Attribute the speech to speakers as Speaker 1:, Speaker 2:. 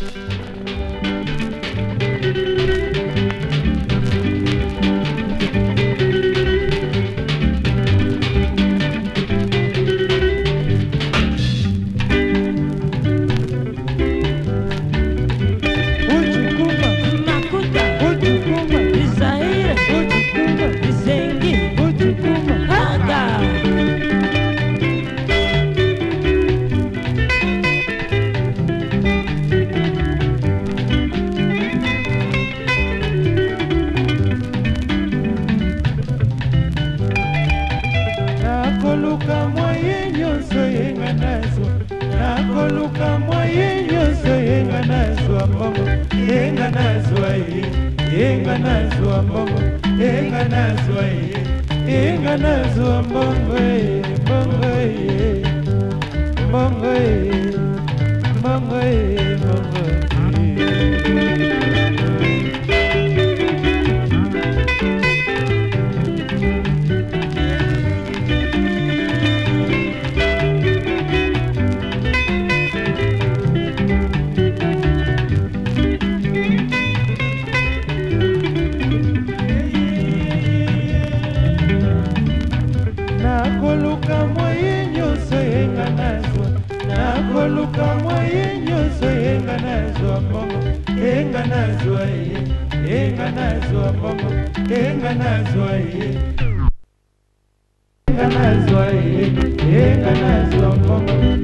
Speaker 1: Nakoluka moye nyonso yenga nazo, nakoluka moye nyonso yenga nazo ambongo, yenga nazo aye, yenga nazo ambongo, yenga nazo aye, yenga nazo ambongo aye, ambongo aye, ambongo aye, ambongo aye, ambongo aye. Nakoluka moye nyonso yenga nazo, nakoluka moye nyonso yenga nazo ambongo, yenga nazo aye, yenga nazo ambongo, yenga nazo aye, yenga nazo aye, yenga nazo ambongo.